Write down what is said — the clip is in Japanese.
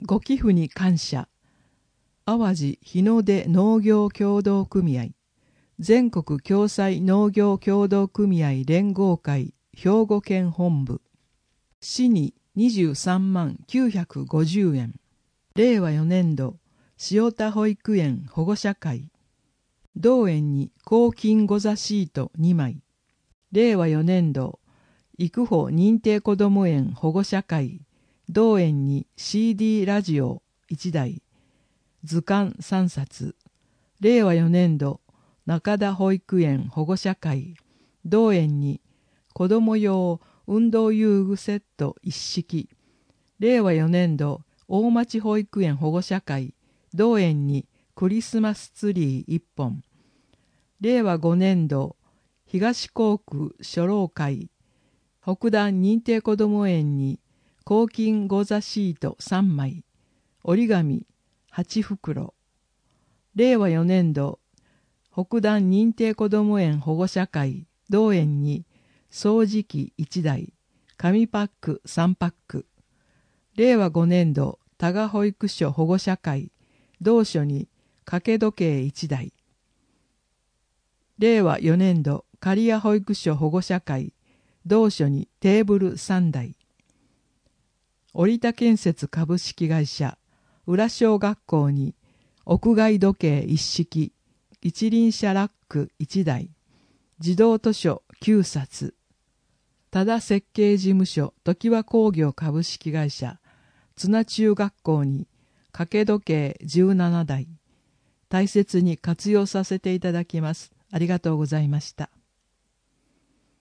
ご寄付に感謝。淡路日の出農業協同組合、全国共済農業協同組合連合会兵庫県本部、市に23万950円。令和4年度塩田保育園保護者会、同園に公金御座シート2枚。令和4年度育保認定こども園保護者会、同園に CD ラジオ1台、図鑑3冊。令和4年度中田保育園保護者会、同園に子ども用運動遊具セット一式。令和4年度大町保育園保護者会、同園にクリスマスツリー1本。令和5年度東港区初老会、北段認定こども園に公金御座シート3枚、折り紙8袋。令和4年度北段認定こども園保護者会、同園に掃除機1台、紙パック3パック。令和5年度多賀保育所保護者会、同所に掛け時計1台。令和4年度刈谷保育所保護者会、同所にテーブル3台。織田建設株式会社浦小学校に屋外時計1式、一輪車ラック1台、児童図書9冊。多田設計事務所常盤工業株式会社津奈中学校に掛け時計17台。大切に活用させていただきます。ありがとうございました。